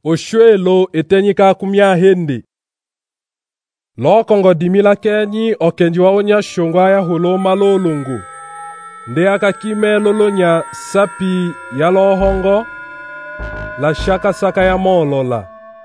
Oshwelo etenyika kumya hende. Lokongo dimila kenyi okenji waonya shongwa ya holoma lolungu. Nde akakime lolonya sapi ya lohongo la shaka saka ya molola.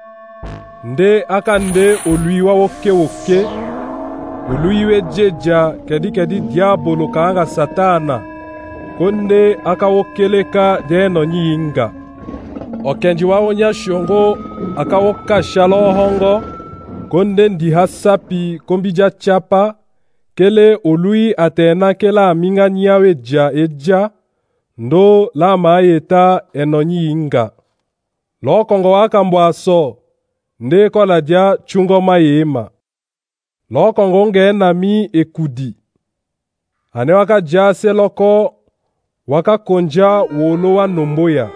Nde akande oluiwa woke oluiwe jeja kedi diabolo kaanga satana. Konde akawokeleka deno nyinga. Okenji waonya shongo akawokasha lohongo. Konde ndiha sapi kombija chapa. Kele olui atena kela minga nyawe ja eja. Ndo la maeta enonyi inga. Lokongo wakambwa so. Nde kola dia chungo mayema. Lokongo nge nami ekudi. Ane waka jase loko. Waka konja wolo wa nomboya.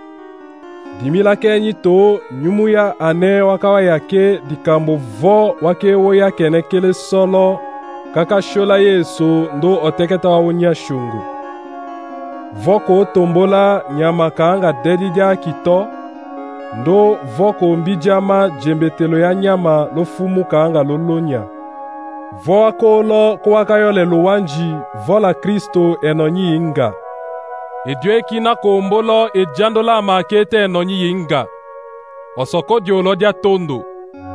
Dimila kenyi to nyumuya ane wakawa yake dikambo vo wake woya kenekele solo kaka shola Yesu ndo oteketa wawonya shungu. Voko tombola nyama kaanga dedidya kito ndo voko mbijama jembetelo ya nyama lofumu kaanga lolonya. Vo akolo kwakayole luwanji vola Kristo enonyi inga. Edwe kina kombolo ejandola makete enonyi yinga. Osoko diolo dia tondo.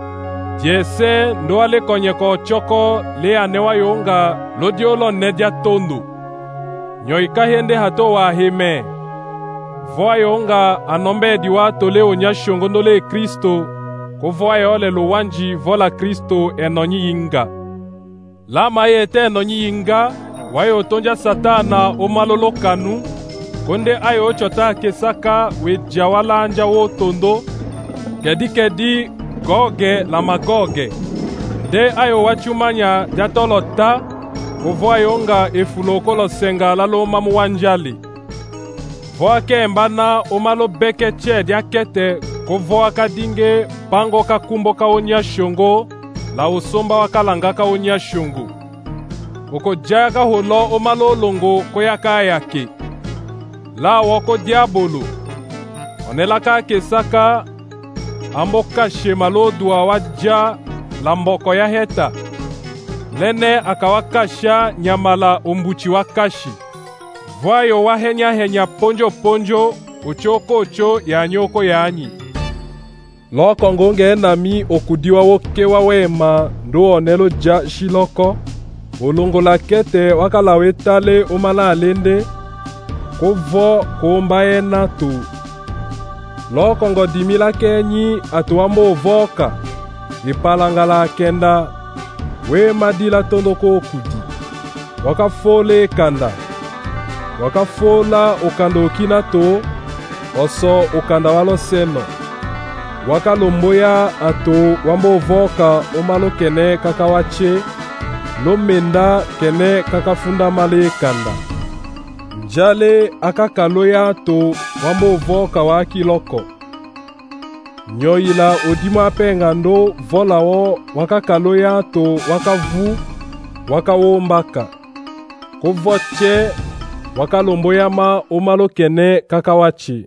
Jese ndo ale konyeko choko le anewa yonga lo diolo ne dia tondo. Nyoika hende hato wa heme. Voa yonga anombe diwa tole onya shongondo le Kristo. Ko voa yole lo wanji vola Kristo enonyi yinga. La mayete enonyi yinga. Wayo tonja satana omalolo kanu. Konde ayo chota kesaka we jawala anja wo tondo. Kedi goge la magoge. De ayo wachumanya jatolota. Kuvoa yonga efulokolo senga lalo mamu wanjali. Voa kembana omalo beke che diakete. Kuvoa kadinge pango kakumbo kaonya shongo. La usomba wakalanga kaonya shongo. Oko jaga holo omalo longo koyaka yake. La woko diabolo. Onelaka kesaka. Amboka shemalo dua waja. Lamboko ya heta. Lene akawakasha nyamala umbuchi wakashi. Voayo wahenya ponjo. Ocho ya nyoko yanyi. Lokongo nge nami okudiwa woke wawema. Ndo onelo ja shiloko. Olongo la kete wakalawetale omala alende. Kovo kombaye natu. Lokongo dimila kenyi atuambo voka. Ipalangala kenda. We madila tondoko okudi. Wakafole kanda. Wakafola okanda okina to. Oso okanda walo seno. Wakalomboya ato wambo voka omalo kene kakawache. Lomenda kene kakafunda male kanda. Njale akakaloya to wambo voka waki loko. Nyoila odima pengando vola wo wakakaloya to wakavu wakawombaka. Kovoche wakalomboyama omalo kene kakawachi.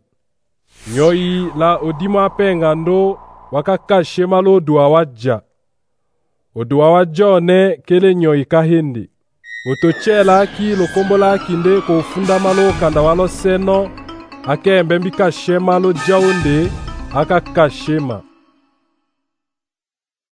Nyoila odima pengando wakakashe malo dua waja. Odua wajone kele nyoi kahindi. Otochela ki lokombola kinde ko funda malo kanda walo seno. Ake mbembika shema lo jaunde. Aka kashema.